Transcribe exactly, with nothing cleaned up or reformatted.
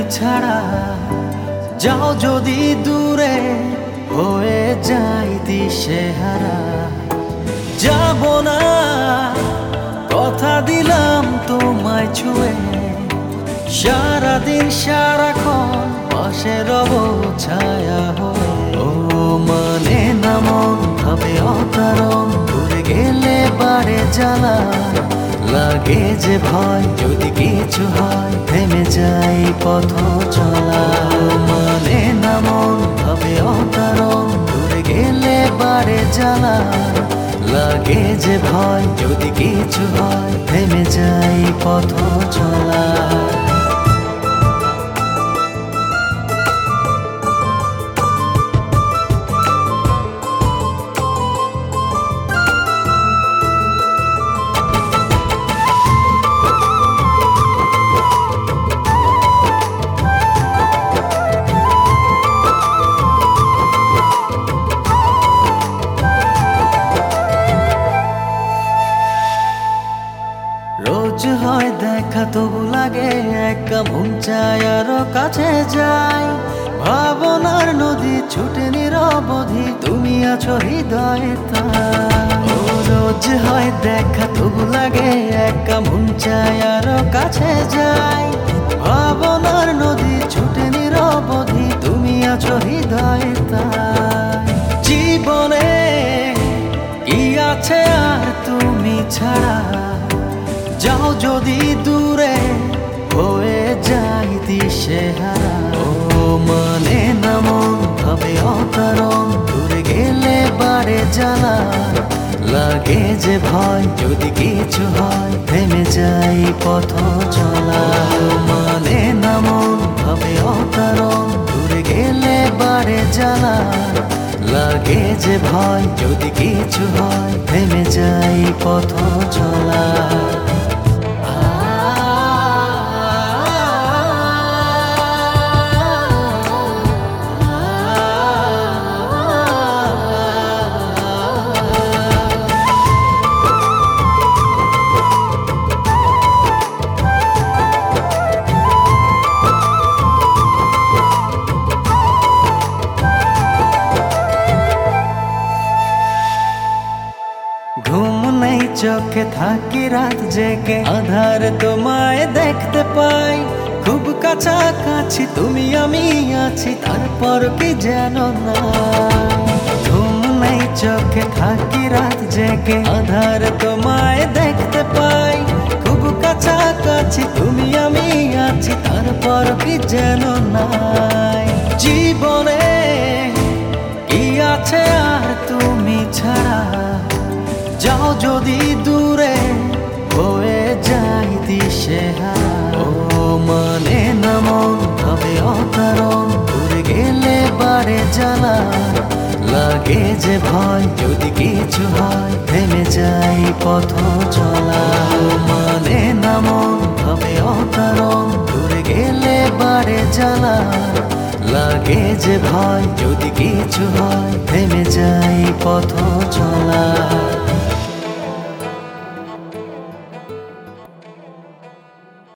ছাড়া যাও যদি দূরে হয়ে যাই দিশেহারা। যাব না কথা দিলাম তোমায় ছুঁয়ে, সারাদিন সারাক্ষণ পাশে রব ছায়া হয়ে। ও মানে না মন ভাবে অকারণ, দূরে গেলে বাড়ে জ্বালা লাগে যে ভয়, যদি কিছু হয় থেমে যাই পথ চলা। মানে না মন ভাবে অকারণ, দূরে গেলে বাড়ে জ্বালা লাগে যে ভয়, যদি কিছু হয় থেমে যাই পথ চলা। রোজ হয় দেখা তবু লাগে একা, মন চায় আরো কাছে যাই। ভাবনার নদী ছুটে নিরবধি, তুমি আছো হৃদয়ে তাই। ও রোজ হয় দেখা তবু লাগে একা, মন চায় আরো কাছে যাই। ভাবনার নদী ছুটে নিরবধি, তুমি আছো হৃদয়ে তাই। জীবনে কি আছে আর তুমি ছাড়া, যাও যদি দূরে হয়ে যাই দিশেহারা। ও মানে না মন ভাবে অকারণ, দূরে গেলে বাড়ে জ্বালা লাগে যে ভয়, যদি কিছু হয় থেমে যাই পথ চলা। মানে না মন ভাবে অকারণ, দূরে গেলে বাড়ে জ্বালা লাগে যে ভয়, যদি কিছু হয় থেমে যাই পথ চলা। ঘুম নেই চোখে থাকি রাত জেগে, আধার তোমায় দেখতে পাই। খুব কাছাকাছি তুমি আমি আছি, তারপর কি যেন না। ঘুম নেই চোখে থাকি রাত জেগে, আধার তোমায় দেখতে পাই। খুব কাছাকাছি তুমি আমি আছি, তারপর কি যেন নাই। জীবনে কি আছে আর তুমি ছাড়া, যাও যদি দূরে হয়ে যাই দিশেহারা। ও মানে না মন ভাবে অকারণ, দূরে গেলে বাড়ে জ্বালা লাগে যে ভয়, যদি কিছু হয় থেমে যাই পথ চলা। মানে না মন ভাবে অকারণ, দূরে গেলে বাড়ে জ্বালা লাগে যে ভয়, যদি কিছু হয় থেমে যাই পথ চলা।